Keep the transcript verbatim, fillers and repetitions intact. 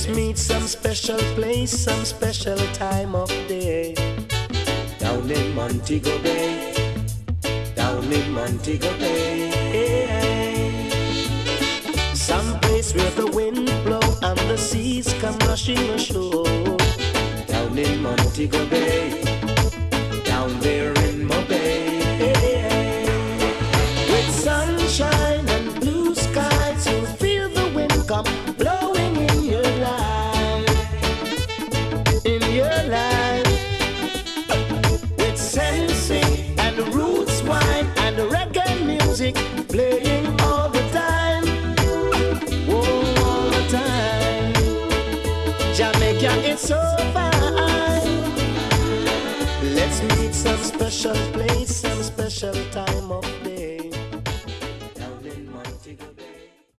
Let's meet some special place, some special time of day. Down in Montego Bay, down in Montego Bay. Some place where the wind blow and the seas come rushing ashore. Down in Montego Bay, down there in Mobay. With sunshine and blue skies, you feel the wind come blowing in your life, in your life. With sensing and roots wine and reggae music playing all the time, oh, all the time. Jamaica is so fine. Let's meet some special place, some special time of